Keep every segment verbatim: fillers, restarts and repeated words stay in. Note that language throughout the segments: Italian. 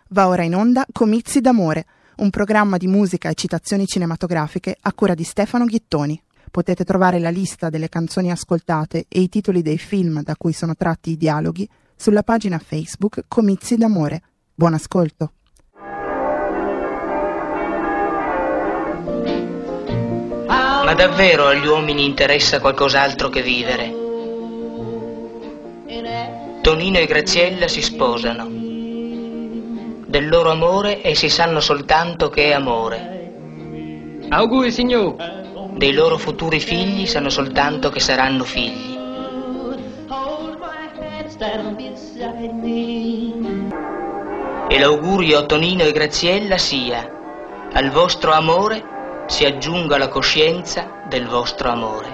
Va ora in onda Comizi d'amore, un programma di musica e citazioni cinematografiche a cura di Stefano Ghittoni. Potete trovare la lista delle canzoni ascoltate e i titoli dei film da cui sono tratti i dialoghi sulla pagina Facebook Comizi d'amore. Buon ascolto. Ma davvero agli uomini interessa qualcos'altro che vivere? Tonino e Graziella si sposano. Del loro amore essi sanno soltanto che è amore. Auguri, signor. Dei loro futuri figli sanno soltanto che saranno figli. E l'augurio a Tonino e Graziella sia: al vostro amore si aggiunga la coscienza del vostro amore.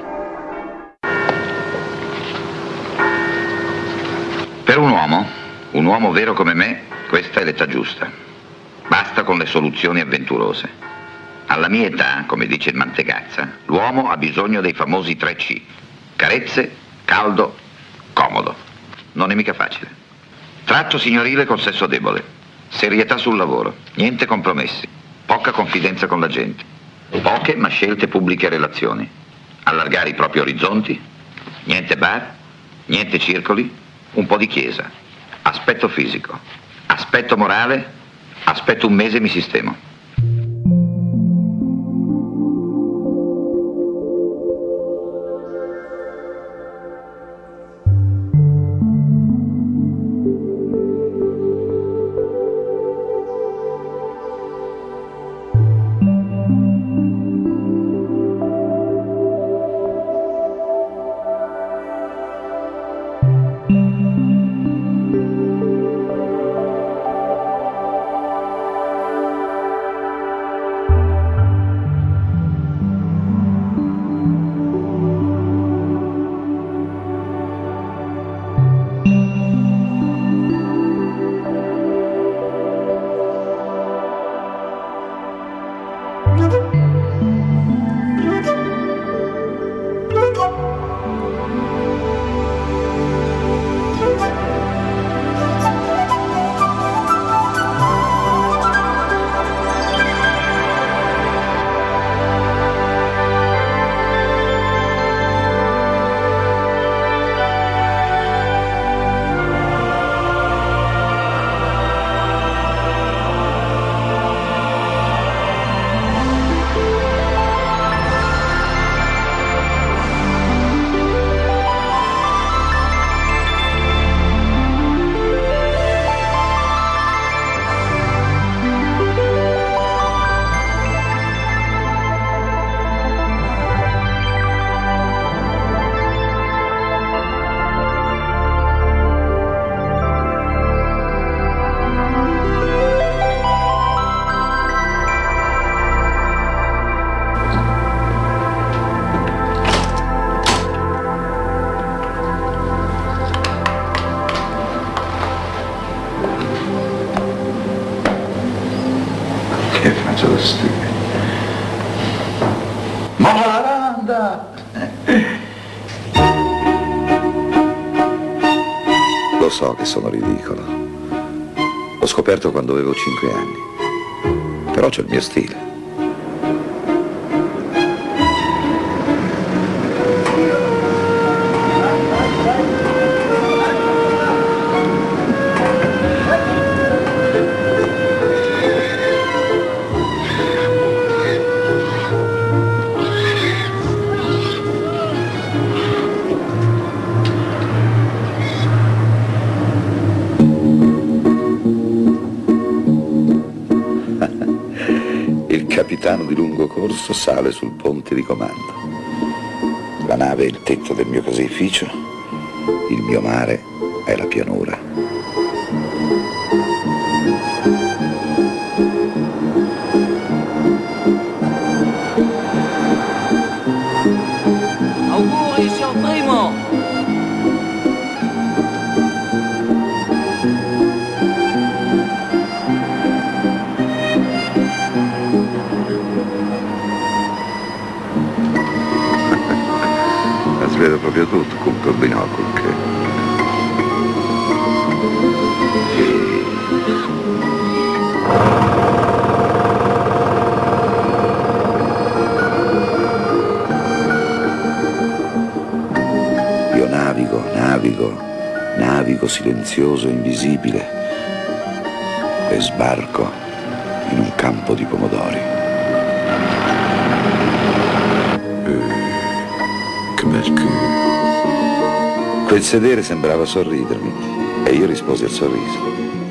Per un uomo, un uomo vero come me, questa è l'età giusta. Basta con le soluzioni avventurose. Alla mia età, come dice il Mantegazza, l'uomo ha bisogno dei famosi tre C. Carezze, caldo, comodo. Non è mica facile. Tratto signorile col sesso debole. Serietà sul lavoro. Niente compromessi. Poca confidenza con la gente. Poche ma scelte pubbliche relazioni. Allargare i propri orizzonti. Niente bar, niente circoli, un po' di chiesa. Aspetto fisico. Aspetto morale. Aspetto un mese e mi sistemo. Lo so che sono ridicolo. L'ho scoperto quando avevo cinque anni. Però c'è il mio stile. Il capitano di lungo corso sale sul ponte di comando. La nave è il tetto del mio caseificio, il mio mare è la pianura. Auguri, signor Primo! Vedo proprio tutto con quel binocolo che... navigo silenzioso e invisibile e sbarco in un campo di pomodori. Eh, che bel culo. Quel sedere sembrava sorridermi e io risposi al sorriso.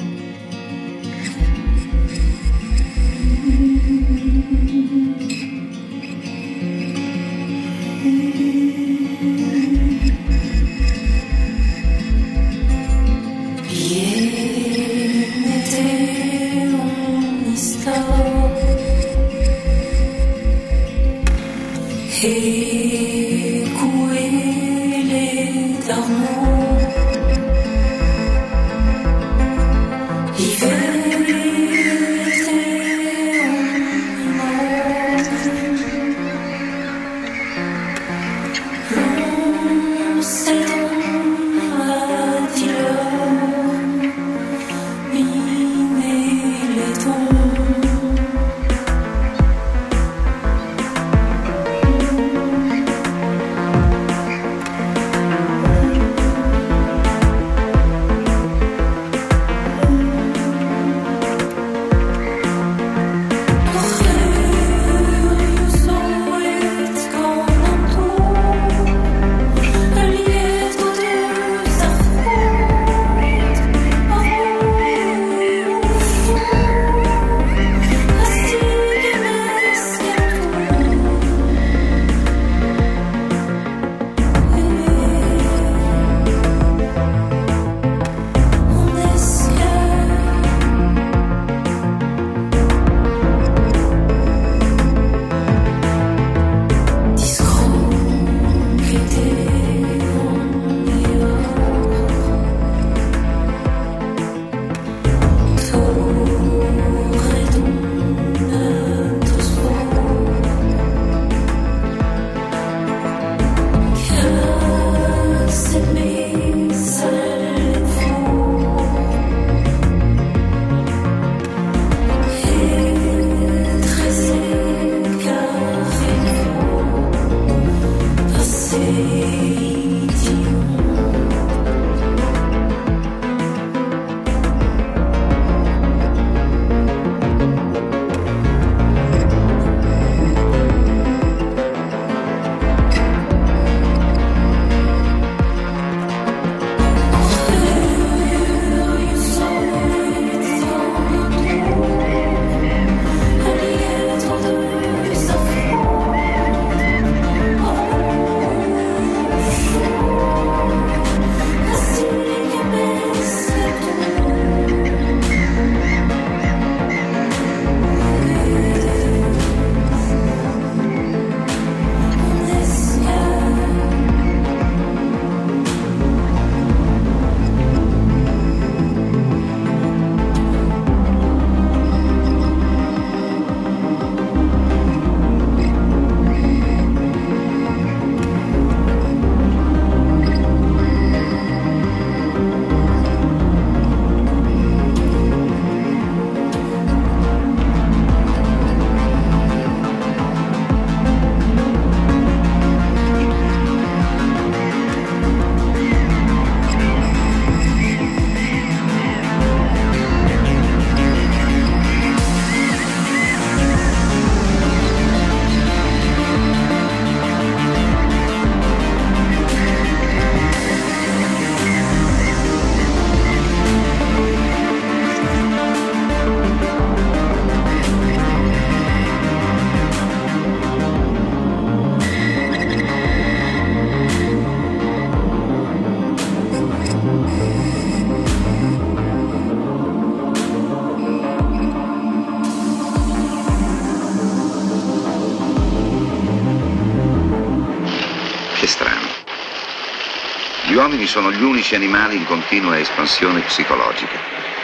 Gli uomini sono gli unici animali in continua espansione psicologica.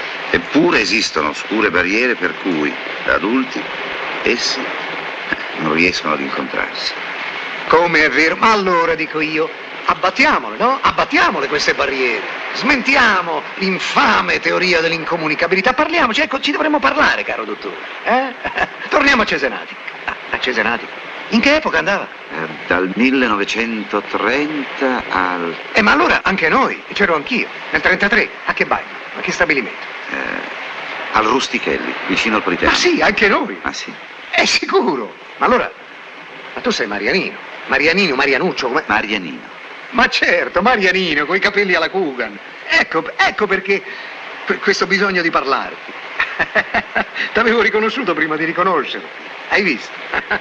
Eppure esistono oscure barriere per cui, da adulti, essi non riescono ad incontrarsi. Come è vero? Ma allora, dico io, abbattiamole, no? Abbattiamole queste barriere. Smentiamo l'infame teoria dell'incomunicabilità. Parliamoci, ecco, ci dovremmo parlare, caro dottore. Eh? Torniamo a Cesenatico. A Cesenatico. In che epoca andava? Eh, dal millenovecentotrenta al... Eh, ma allora anche noi, c'ero anch'io, nel trentatré. A che bar? A che stabilimento? Eh, al Rustichelli, vicino al Politecnico. Ma sì, anche noi. Ah sì? È sicuro. Ma allora, ma tu sei Marianino. Marianino, Marianuccio, come... Marianino. Ma certo, Marianino, coi capelli alla Coogan. Ecco, ecco perché per questo bisogno di parlarti. T'avevo riconosciuto prima di riconoscerti. Hai visto?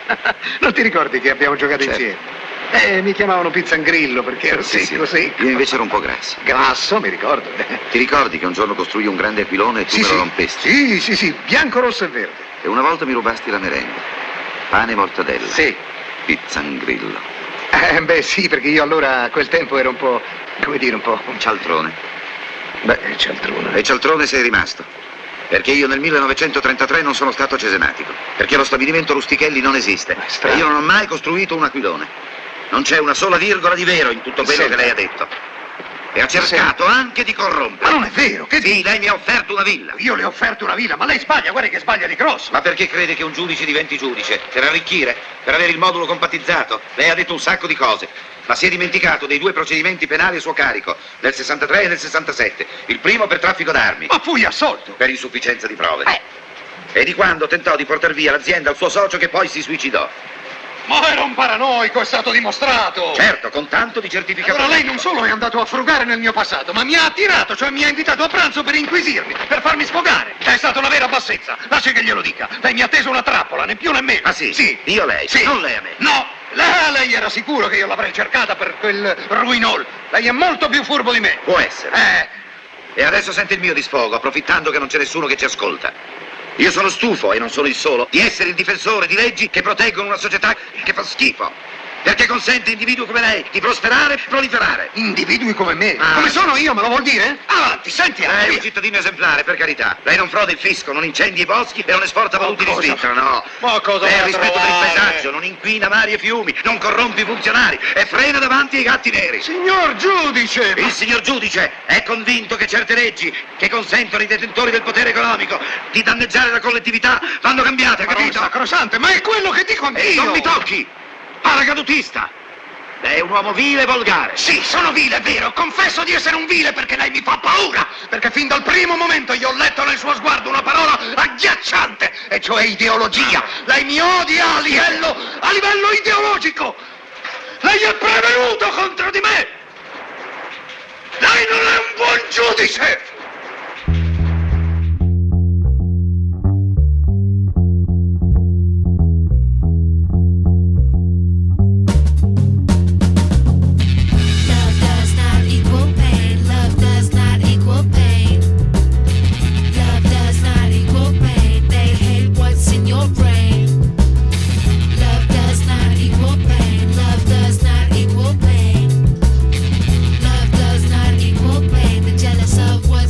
Non ti ricordi che abbiamo giocato certo. insieme? Eh, mi chiamavano Pizzangrillo perché ero Sì, secco, sì. secco. Io invece ero un po' grasso. Grasso, mi ricordo. Ti ricordi che un giorno costruì un grande aquilone e tu Sì, me lo sì. rompesti? Sì, sì, sì, bianco, rosso e verde. E una volta mi rubasti la merenda. Pane e mortadella. Sì. Pizzangrillo. Eh, beh, sì, perché io allora a quel tempo ero un po', come dire, un po'... Cialtrone. Beh, cialtrone. E cialtrone sei rimasto. Perché io nel millenovecentotrentatré non sono stato cesenatico. Perché lo stabilimento Rustichelli non esiste. E io non ho mai costruito un aquilone. Non c'è una sola virgola di vero in tutto quello Senta. che lei ha detto. E ha cercato Senta. anche di corrompere. Ma non è vero, che Sì, dici? lei mi ha offerto una villa. Io le ho offerto una villa, ma lei sbaglia, guarda che sbaglia di grosso. Ma perché crede che un giudice diventi giudice? Per arricchire? Per avere il modulo compattizzato? Lei ha detto un sacco di cose. Ma si è dimenticato dei due procedimenti penali a suo carico, nel sessantatré e nel sessantasette. Il primo per traffico d'armi. Ma fui assolto. Per insufficienza di prove. Eh. E di quando tentò di portar via l'azienda al suo socio che poi si suicidò. Ma era un paranoico, è stato dimostrato. Certo, con tanto di certificato. Allora lei medico. non solo è andato a frugare nel mio passato, ma mi ha attirato, cioè mi ha invitato a pranzo per inquisirmi, per farmi sfogare. È stata una vera bassezza, lasci che glielo dica. Lei mi ha teso una trappola, né più né meno. Ah sì? Sì. Io lei, Sì. non lei a me. No, lei, lei era sicuro che io l'avrei cercata per quel ruinol. Lei è molto più furbo di me. Può essere. Eh, E adesso sente il mio di sfogo, approfittando che non c'è nessuno che ci ascolta. Io sono stufo, e non sono il solo, di essere il difensore di leggi che proteggono una società che fa schifo. Perché consente a individui come lei di prosperare e proliferare. individui come me. Ah. Come sono io, me lo vuol dire? Avanti, sentiamo. Lei è via. un cittadino esemplare, per carità. Lei non froda il fisco, non incendi i boschi e non esporta valuti di cosa? Svizzera, no. Ma cosa Lei ha va a rispetto per il trovare? paesaggio, non inquina mari e fiumi, non corrompe i funzionari e frena davanti ai gatti neri. Signor giudice! Il signor giudice è convinto che certe leggi che consentono ai detentori del potere economico di danneggiare la collettività vanno cambiate, Ma non capito? sacrosante, ma è quello che dico E anch'io! non mi tocchi! Paracadutista! Lei è un uomo vile e volgare. Sì, sono vile, è vero. Confesso di essere un vile perché lei mi fa paura. Perché fin dal primo momento io ho letto nel suo sguardo una parola agghiacciante, e cioè ideologia. Lei mi odia a livello, a livello ideologico. Lei è prevenuto contro di me. Lei non è un buon giudice. Of what's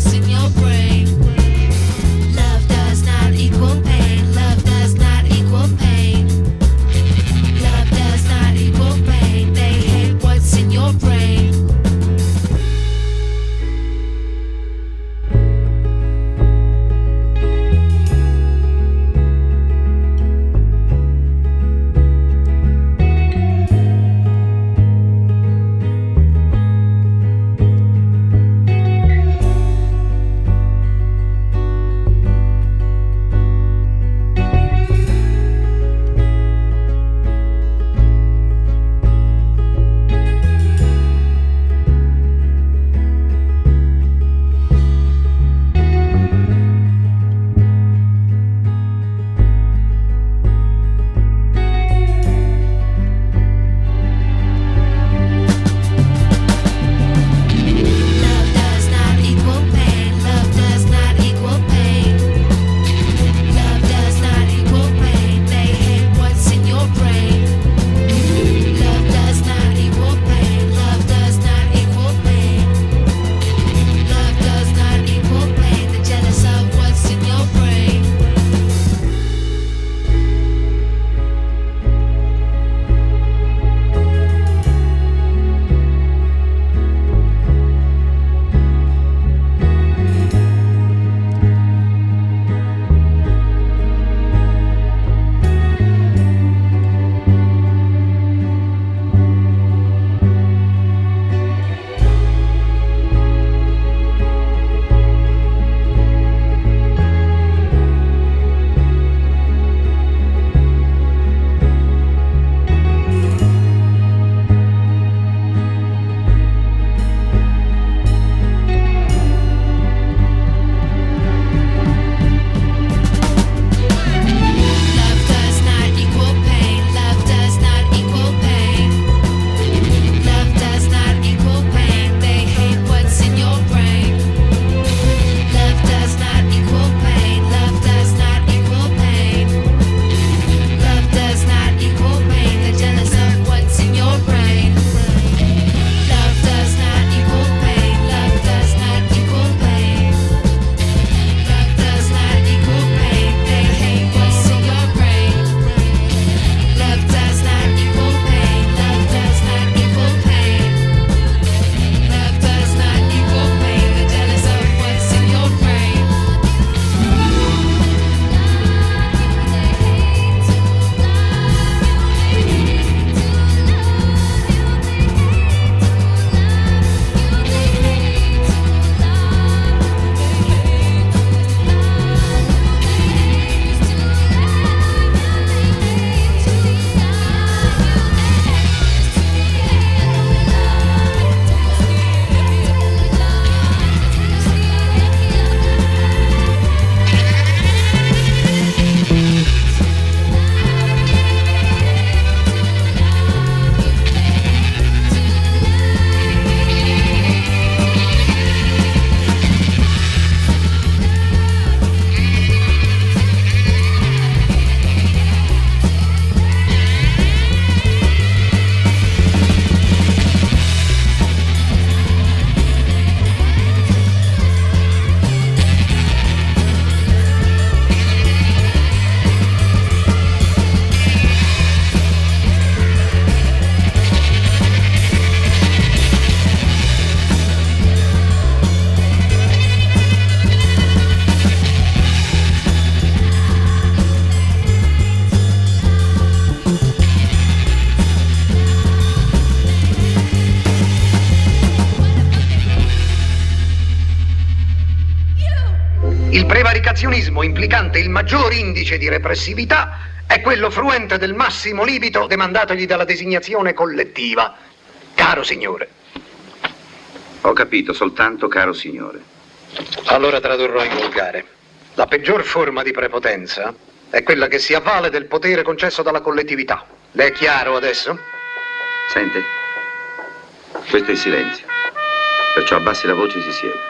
prevaricazionismo implicante il maggior indice di repressività è quello fruente del massimo libido demandatogli dalla designazione collettiva. Caro signore. Ho capito, soltanto caro signore. Allora tradurrò in volgare. La peggior forma di prepotenza è quella che si avvale del potere concesso dalla collettività. Le è chiaro adesso? Sente? Questo è il silenzio. Perciò abbassi la voce e si siede.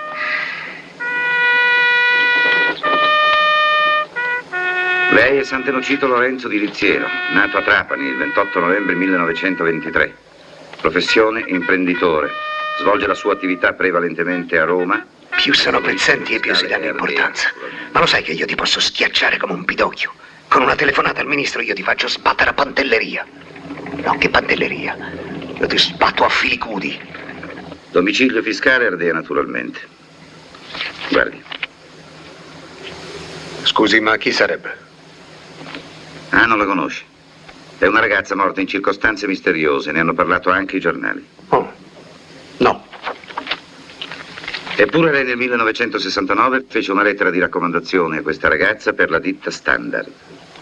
Lei è Sant'Enocito Lorenzo di Liziero, nato a Trapani il ventotto novembre millenovecentoventitré. Professione imprenditore. Svolge la sua attività prevalentemente a Roma. Più sono pezzenti e più si danno importanza. Ma lo sai che io ti posso schiacciare come un pidocchio? Con una telefonata al ministro io ti faccio sbattere a pantelleria. No, che pantelleria? Io ti sbatto a filicudi. Domicilio fiscale Ardea, naturalmente. Guardi. Scusi, ma chi sarebbe? Ah, non la conosci. È una ragazza morta in circostanze misteriose. Ne hanno parlato anche i giornali. Oh, no. Eppure lei nel millenovecentosessantanove fece una lettera di raccomandazione a questa ragazza per la ditta Standard.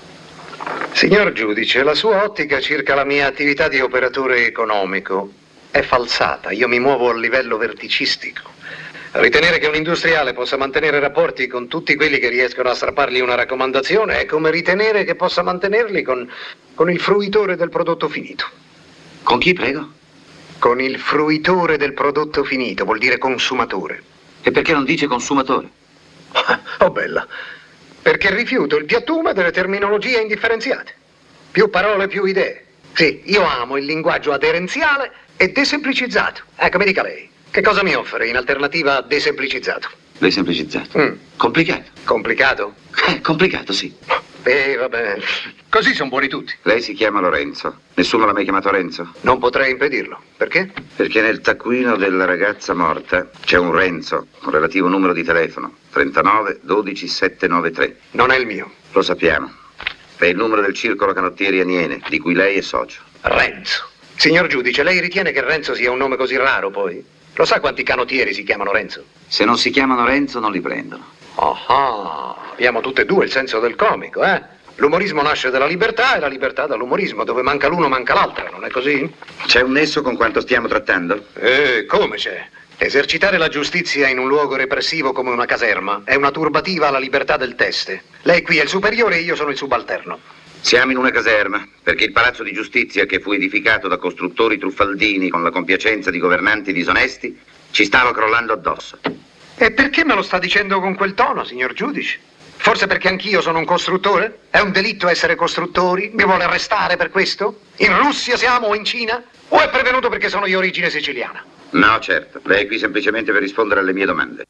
Signor giudice, la sua ottica circa la mia attività di operatore economico è falsata. Io mi muovo a livello verticistico. Ritenere che un industriale possa mantenere rapporti con tutti quelli che riescono a strappargli una raccomandazione è come ritenere che possa mantenerli con, con il fruitore del prodotto finito. Con chi, prego? Con il fruitore del prodotto finito, vuol dire consumatore. E perché non dice consumatore? Oh, bella. Perché rifiuto il piattume delle terminologie indifferenziate. Più parole, più idee. Sì, io amo il linguaggio aderenziale e desemplicizzato. Ecco, mi dica lei, che cosa mi offre in alternativa a desemplicizzato? Desemplicizzato? Mm. Complicato? Complicato? Eh, complicato, sì. Eh, vabbè. Così sono buoni tutti. Lei si chiama Lorenzo. Nessuno l'ha mai chiamato Renzo? Non potrei impedirlo. Perché? Perché nel taccuino della ragazza morta c'è un Renzo, un relativo numero di telefono. trentanove dodici settecentonovantatré. Non è il mio. Lo sappiamo. È il numero del circolo canottieri Aniene, di cui lei è socio. Renzo. Signor giudice, lei ritiene che Renzo sia un nome così raro, poi? Lo sa quanti canottieri si chiamano Renzo? Se non si chiamano Renzo non li prendono. Ah, abbiamo tutte e due il senso del comico, eh? L'umorismo nasce dalla libertà e la libertà dall'umorismo. Dove manca l'uno manca l'altra, non è così? C'è un nesso con quanto stiamo trattando? Eh, come c'è? Esercitare la giustizia in un luogo repressivo come una caserma è una turbativa alla libertà del teste. Lei qui è il superiore e io sono il subalterno. Siamo in una caserma, perché il palazzo di giustizia che fu edificato da costruttori truffaldini con la compiacenza di governanti disonesti ci stava crollando addosso. E perché me lo sta dicendo con quel tono, signor giudice? Forse perché anch'io sono un costruttore? È un delitto essere costruttori? Mi vuole arrestare per questo? In Russia siamo o in Cina? O è prevenuto perché sono di origine siciliana? No, certo. Lei è qui semplicemente per rispondere alle mie domande.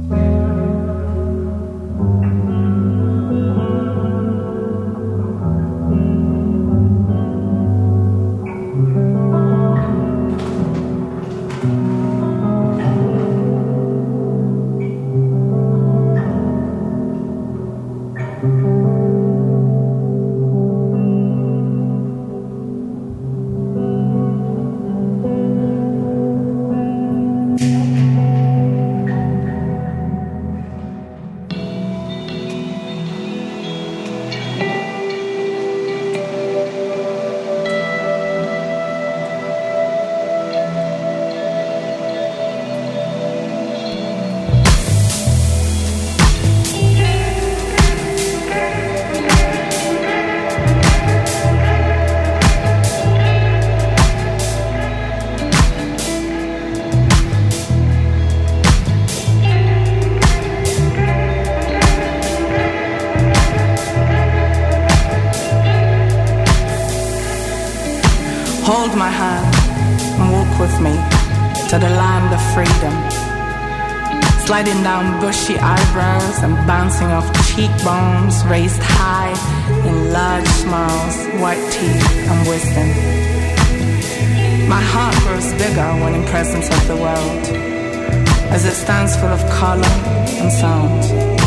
Hold my hand and walk with me to the land of freedom. Sliding down bushy eyebrows and bouncing off cheekbones raised high in large smiles, white teeth and wisdom. My heart grows bigger when in presence of the world, as it stands full of color and sound.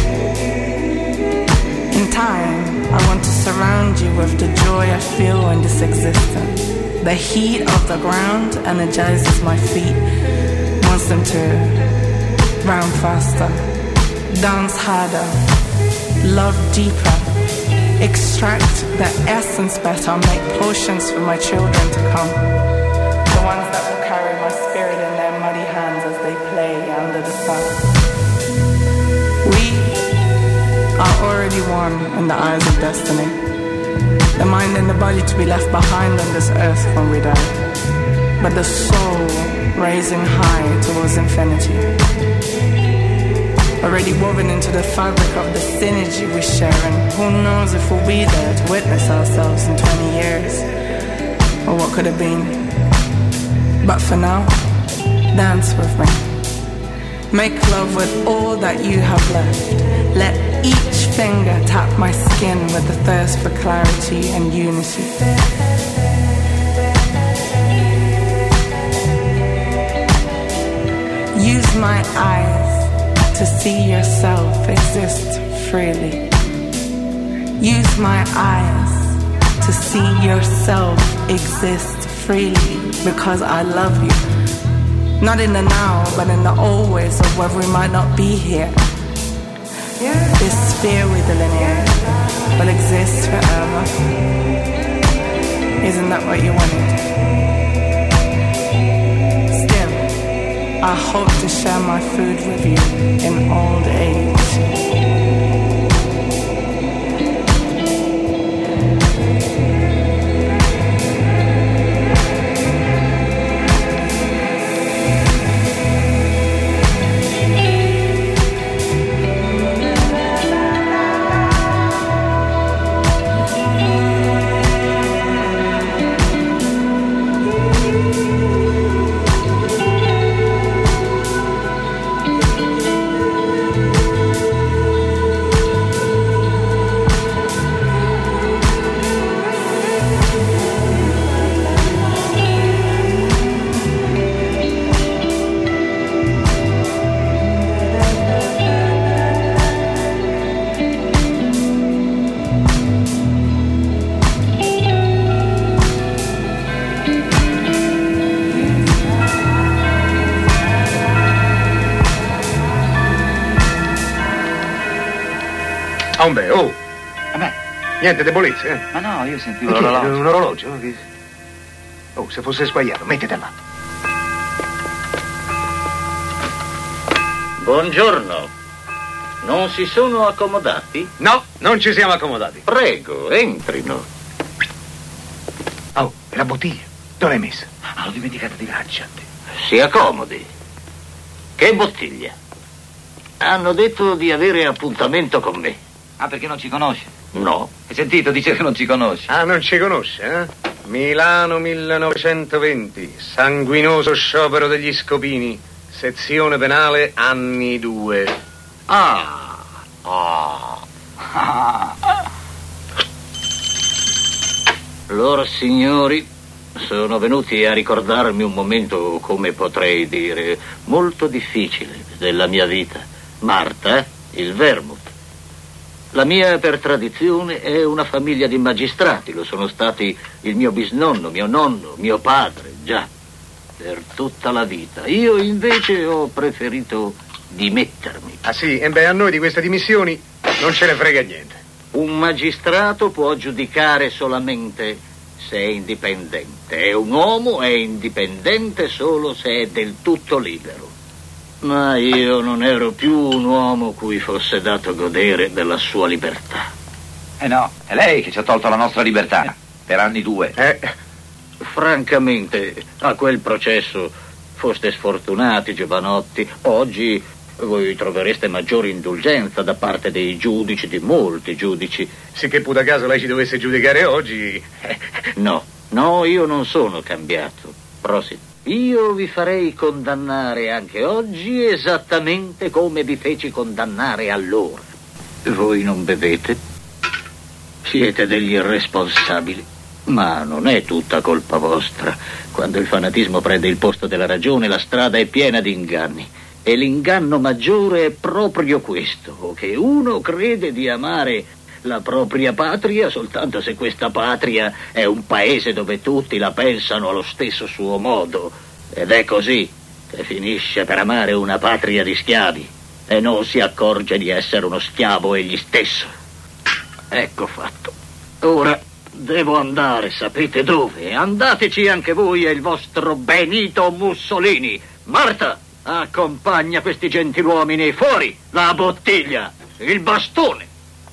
In time, I want to surround you with the joy I feel in this existence. The heat of the ground energizes my feet, wants them to round faster, dance harder, love deeper, extract the essence better, make potions for my children to come, the ones that will carry my spirit in their muddy hands as they play under the sun. We are already one in the eyes of destiny, the mind and the body to be left behind on this earth when we die, but the soul raising high towards infinity, already woven into the fabric of the synergy we share, and who knows if we'll be there to witness ourselves in twenty years, or what could have been. But for now, dance with me. Make love with all that you have left. Let each finger tap my skin with the thirst for clarity and unity. Use my eyes to see yourself exist freely. Use my eyes to see yourself exist freely, because I love you. Not in the now, but in the always of where we might not be here. This sphere we delineate will exist forever. Isn't that what you wanted? Still, I hope to share my food with you in old age. Ah, un beh, oh! Vabbè. Niente debolezze, eh? Ma no, io sentivo Perché? l'orologio. Un orologio? Oh, se fosse sbagliato, mettetela. Buongiorno. Non si sono accomodati? No, non ci siamo accomodati. Prego, entrino. Oh, la bottiglia. Dove l'hai messa? Ah, l'ho dimenticata di là. Si accomodi. Che bottiglia? Hanno detto di avere appuntamento con me. Ah, perché non ci conosce? No. Hai sentito? Dice che non ci conosce. Ah, non ci conosce, eh? Milano millenovecentoventi, sanguinoso sciopero degli scopini, sezione penale anni due. Ah, ah. Ah. Loro signori sono venuti a ricordarmi un momento, come potrei dire, molto difficile della mia vita. Marta, il vermouth. La mia, per tradizione, è una famiglia di magistrati. Lo sono stati il mio bisnonno, mio nonno, mio padre, già, per tutta la vita. Io, invece, ho preferito dimettermi. Ah sì? E beh, a noi di queste dimissioni non ce ne frega niente. Un magistrato può giudicare solamente se è indipendente. E un uomo è indipendente solo se è del tutto libero. Ma io non ero più un uomo cui fosse dato godere della sua libertà. Eh no, è lei che ci ha tolto la nostra libertà. Per anni due. Eh. Francamente, a quel processo foste sfortunati, giovanotti. Oggi voi trovereste maggiore indulgenza da parte dei giudici, di molti giudici. Sì, che puta caso lei ci dovesse giudicare oggi. Eh, no, no, io non sono cambiato. Prossimo. Io vi farei condannare anche oggi esattamente come vi feci condannare allora. Voi non bevete? Siete degli irresponsabili. Ma non è tutta colpa vostra. Quando il fanatismo prende il posto della ragione, la strada è piena di inganni. E l'inganno maggiore è proprio questo, che uno crede di amare la propria patria soltanto se questa patria è un paese dove tutti la pensano allo stesso suo modo. Ed è così che finisce per amare una patria di schiavi. e non si accorge di essere uno schiavo egli stesso. Ecco fatto. Ora devo andare, sapete dove? Andateci anche voi e il vostro Benito Mussolini. Marta, accompagna questi gentiluomini fuori. La bottiglia, il bastone.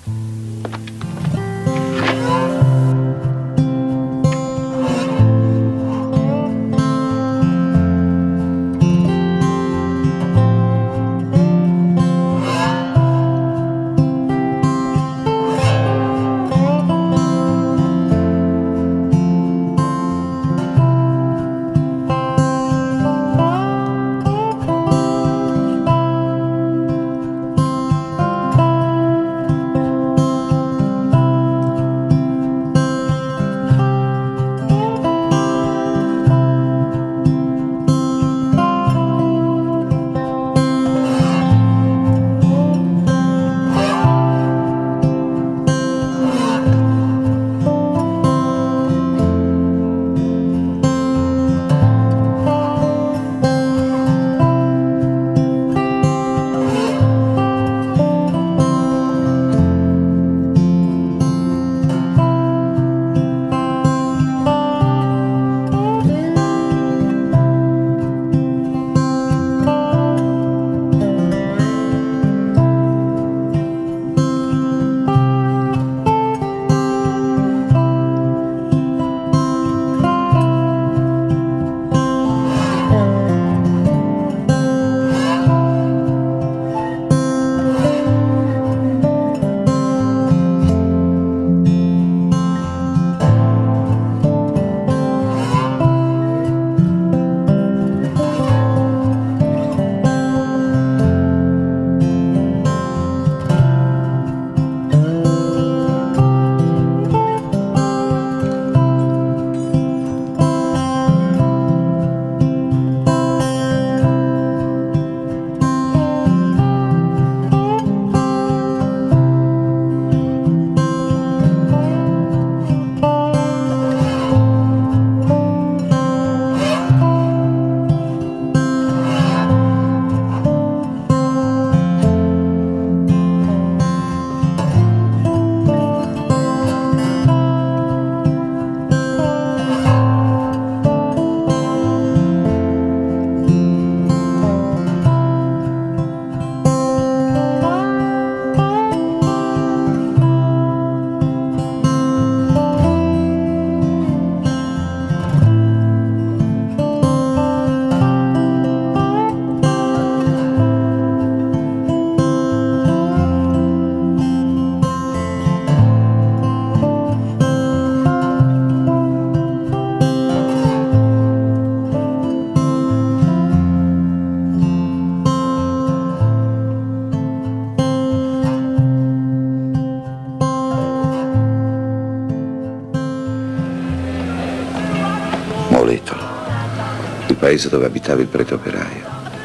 Il paese dove abitava il prete operaio.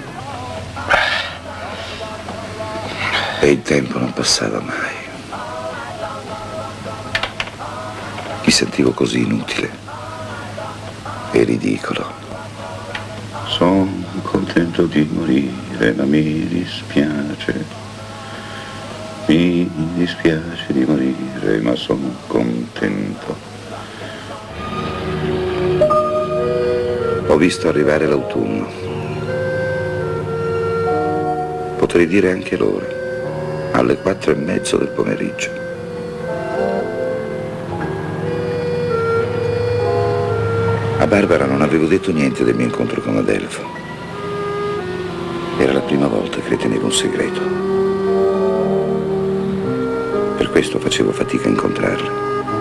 E il tempo non passava mai. Mi sentivo così inutile e ridicolo. Sono contento di morire, ma mi dispiace. Mi dispiace di morire, ma sono contento. Ho visto arrivare l'autunno. Potrei dire anche l'ora, alle quattro e mezzo del pomeriggio. A Barbara non avevo detto niente del mio incontro con Adelfo. Era la prima volta che le tenevo un segreto. Per questo facevo fatica a incontrarla.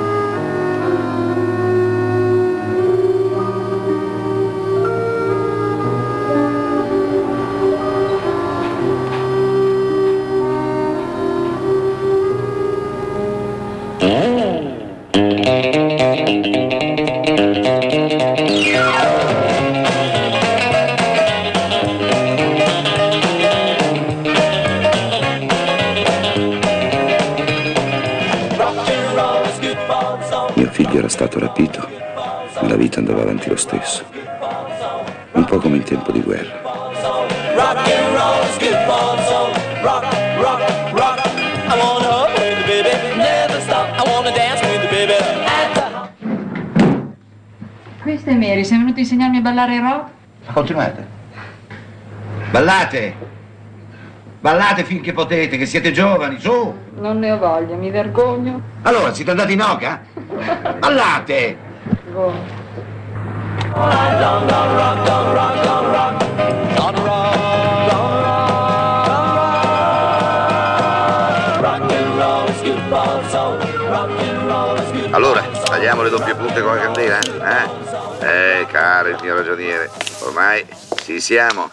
Era stato rapito, ma la vita andava avanti lo stesso, un po' come in tempo di guerra. rock, rock, rock. I wanna hug with the baby, never stop. I wanna dance with the baby. Questa è Mary, sei venuto a insegnarmi a ballare rock? Continuate. Ballate! Ballate finché potete, che siete giovani, su! Non ne ho voglia, mi vergogno. Allora, siete andati in oca? Ballate! Go. Allora, tagliamo le doppie punte con la candela, eh? Eh, caro il mio ragioniere, ormai ci siamo.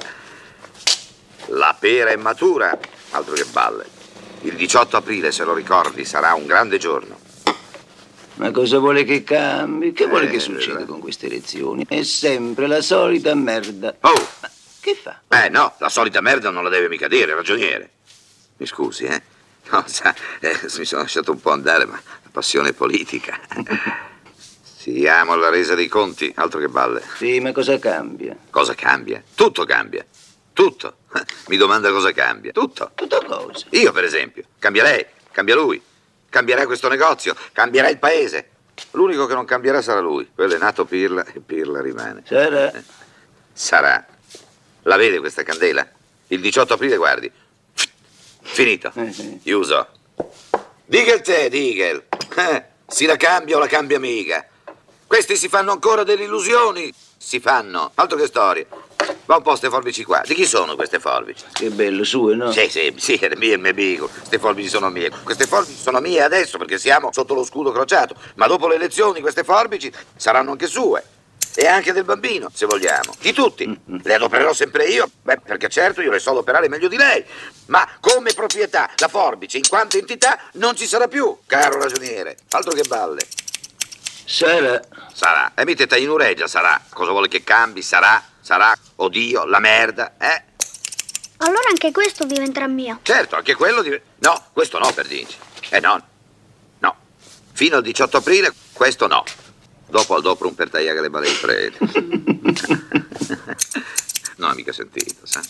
La pera è matura, altro che balle. Il diciotto aprile, se lo ricordi, sarà un grande giorno. Ma cosa vuole che cambi? Che vuole Eh, che succeda con queste elezioni? È sempre la solita merda. Oh! Ma che fa? Eh, no, la solita merda non la deve mica dire, ragioniere. Mi scusi, eh? No, sa, eh, mi sono lasciato un po' andare, ma la passione politica. Siamo alla resa dei conti, altro che balle. Sì, ma cosa cambia? Cosa cambia? Tutto cambia. Tutto. Mi domanda cosa cambia. Tutto. Tutto cosa? Io, per esempio. Cambia lei, cambia lui. Cambierà questo negozio, cambierà il paese. L'unico che non cambierà sarà lui. Quello è nato Pirla e Pirla rimane. Sarà. Eh, sarà. La vede questa candela? Il diciotto aprile, guardi. Finito. Eh, sì. Chiuso. Digel te, Digel. Eh, si la cambia o la cambia mica. Questi si fanno ancora delle illusioni. Si fanno. Altro che storie. Va un po' ste forbici qua. Di chi sono queste forbici? Che bello, sue, no? Sì, sì, sì, è mie e me bigo. Queste forbici sono mie. Queste forbici sono mie adesso perché siamo sotto lo scudo crociato. Ma dopo le elezioni queste forbici saranno anche sue. E anche del bambino, se vogliamo. Di tutti. Mm-hmm. Le adopererò sempre io. Beh, perché certo io le so adoperare meglio di lei. Ma come proprietà, la forbice, in quanto entità, non ci sarà più, caro ragioniere. Altro che balle. Sarà. Sarà. E mittete in ureggia, sarà. Cosa vuole che cambi? Sarà. Sarà. Oddio, la merda, eh? Allora anche questo diventerà mio. Certo, anche quello div... No, questo no, per dirci. Eh no. No. Fino al diciotto aprile, questo no. Dopo al dopo un per tagliare le balle di prete. Non ho mica sentito, sa?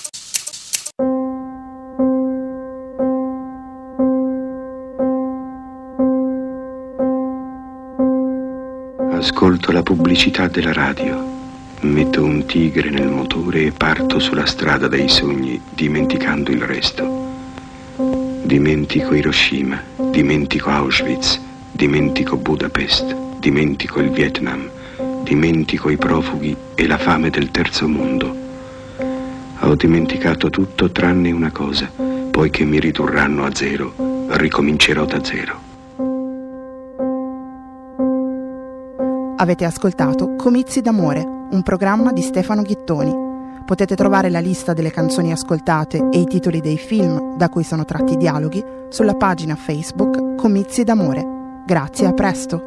Ascolto la pubblicità della radio. Metto un tigre nel motore e parto sulla strada dei sogni, dimenticando il resto. Dimentico Hiroshima, dimentico Auschwitz, dimentico Budapest, dimentico il Vietnam, dimentico i profughi e la fame del terzo mondo. Ho dimenticato tutto tranne una cosa, poiché mi ridurranno a zero, ricomincerò da zero. Avete ascoltato Comizi d'amore, un programma di Stefano Ghittoni. Potete trovare la lista delle canzoni ascoltate e i titoli dei film da cui sono tratti i dialoghi sulla pagina Facebook Comizi d'amore. Grazie, a presto.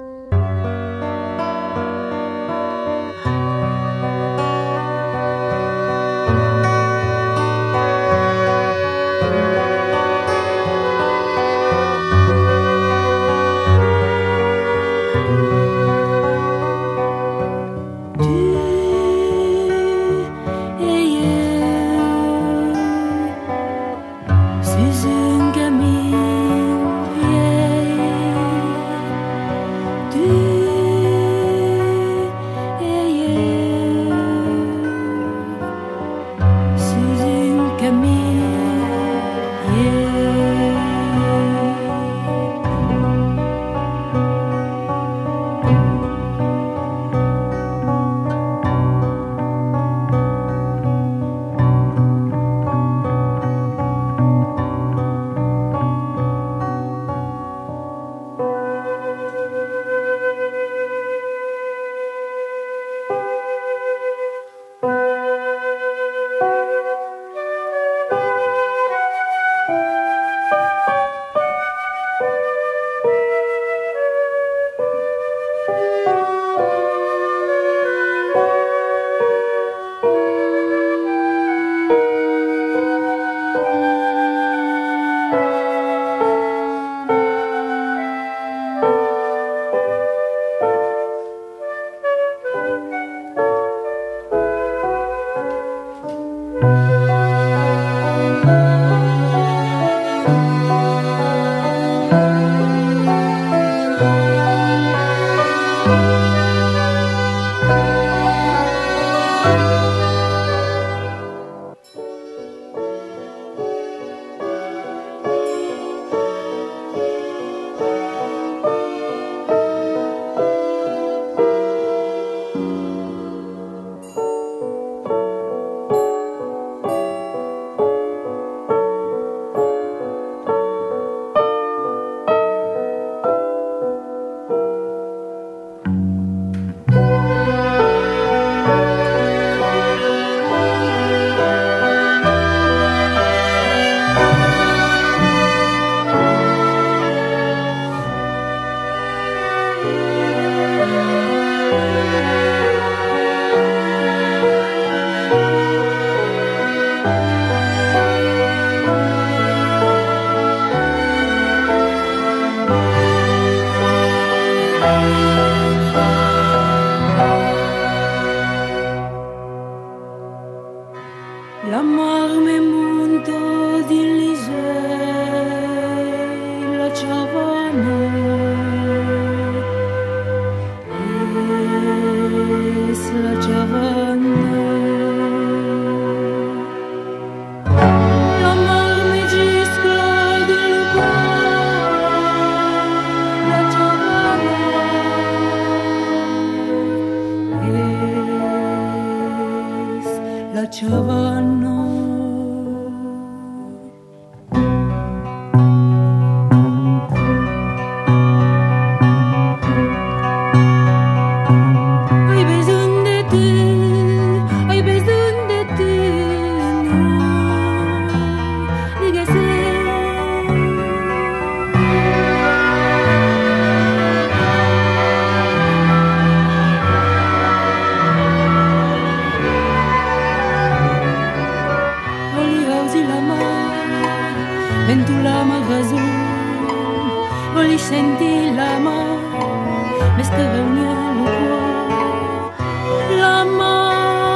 aussi la mort, mais ce que veut mieux le cuore, la mort,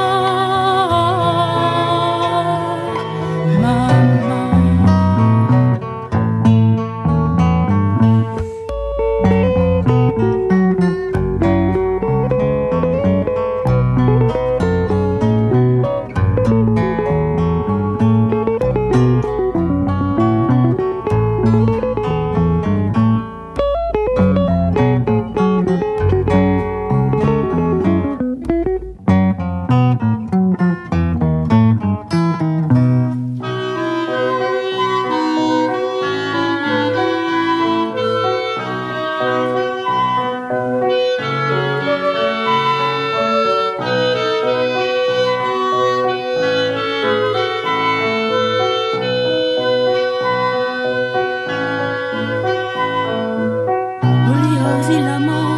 mamma. Voglio così l'amore.